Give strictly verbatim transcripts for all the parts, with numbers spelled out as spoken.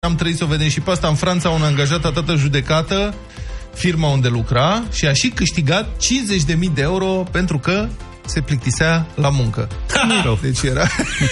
Am trăit să o vedem și pe asta. În Franța, un angajat a dat în judecată firma unde lucra și a și câștigat cincizeci de mii de euro pentru că se plictisea la muncă. Deci era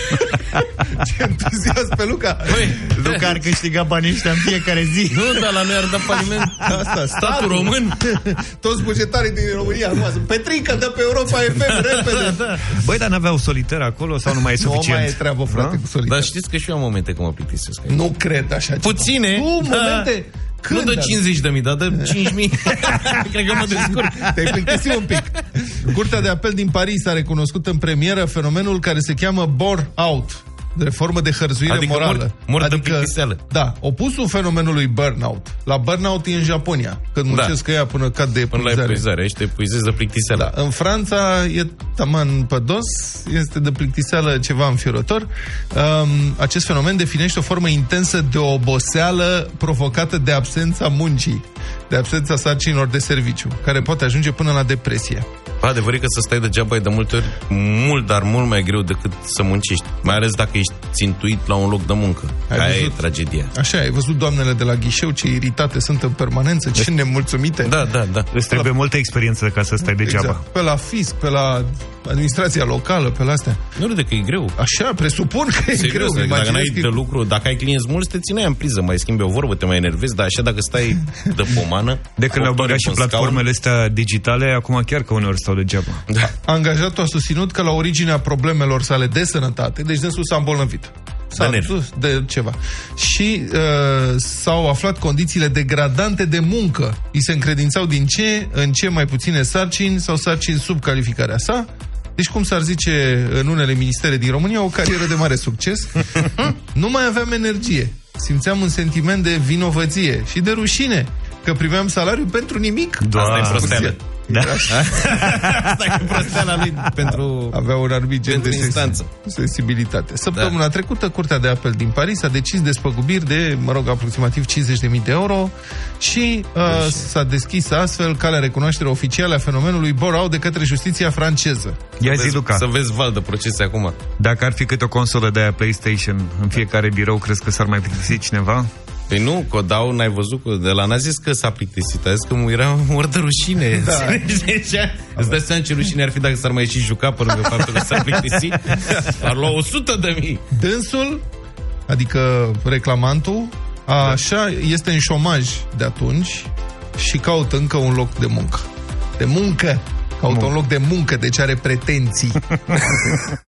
ce entuziasm pe Luca. Băi, Luca ar câștiga banii ăștia în fiecare zi. Nu, dar la noi ar da faliment asta, statul român. Toți bugetarii din România Petrică, dă pe Europa F M repede. Da, da. Băi, dar n-aveau soliter acolo sau nu mai e suficient? Nu mai e treabă, frate, da? cu soliter. Dar știți că și eu am momente când mă plictisesc. Nu cred așa ceva. Puține. Nu, momente. Când, nu dă cincizeci de mii, dar dă cinci mii. Cred că mă descurc. Te-ai plictisit un pic. Curtea de apel din Paris a recunoscut în premieră fenomenul care se cheamă burn-out, de formă de hărțuire adică morală. Mor, mor adică, de plictiseală. Da, opusul fenomenului burn-out. La burn-out e în Japonia, când muncesc da. ea până cad de epuizare. Până la epuizare, aici te epuizezi de plictiseală. Da, în Franța e taman pădos, este de plictiseală ceva înfiorător. Um, acest fenomen definește o formă intensă de oboseală provocată de absența muncii, de absența sarcinilor de serviciu, care poate ajunge până la depresie. Adevărul e că să stai degeaba e de multe ori mult, dar mult mai greu decât să muncești. Mai ales dacă ești țintuit la un loc de muncă. Aia e tragedia. Așa, ai văzut doamnele de la ghișeu ce iritate sunt în permanență, ce nemulțumite. Da, da, da. Îți trebuie la... multă experiență ca să stai degeaba. Exact. Pe la fisc, pe la administrația locală, pe la astea. Nu râde că e greu. Așa, presupun că e serios, greu. Dacă n-ai că... de lucru, dacă ai clienți mulți, te țineai în priză, mai schimbi o vorbă, te mai enervezi, dar așa dacă stai de pomană... De când le-au băgat și platformele astea digitale, acum chiar că uneori stau degeaba. Da. Angajatul a susținut că la originea problemelor sale de sănătate, deci dânsul s-a îmbolnăvit. S-a de dus de ceva. Și uh, s-au aflat condițiile degradante de muncă. Îi se încredințau din ce în ce mai puține sarcini sau sarcini sub calificarea sa. Deci, cum s-ar zice în unele ministere din România, o carieră de mare succes. Nu mai aveam energie. Simțeam un sentiment de vinovăție și de rușine că primeam salariu pentru nimic. Asta e prosteală. Da. Asta e prosteala lui pentru... Avea un anumit gen de instanță. sensibilitate. Săptămâna da. trecută, Curtea de Apel din Paris a decis despăgubiri de, mă rog, aproximativ cincizeci de mii de euro și uh, deci... s-a deschis astfel calea recunoașterii oficiale a fenomenului burn-out de către justiția franceză. Ia zi, Luca. Să vezi val de procese acum. Dacă ar fi câte o consolă de aia PlayStation în fiecare birou, crezi că s-ar mai plictisi cineva? Păi nu, că dau, n-ai văzut, că de la n-a zis că s-a plictisit, a zis că mu era mor de rușine. Da. Îți dai seama ce rușine ar fi dacă s-ar mai și juca pe lângă faptul că s-a plictisit? Ar lua o sută de mii. Dânsul, adică reclamantul, așa este în șomaj de atunci și caută încă un loc de muncă. De muncă! Caută muncă. un loc de muncă, deci are pretenții.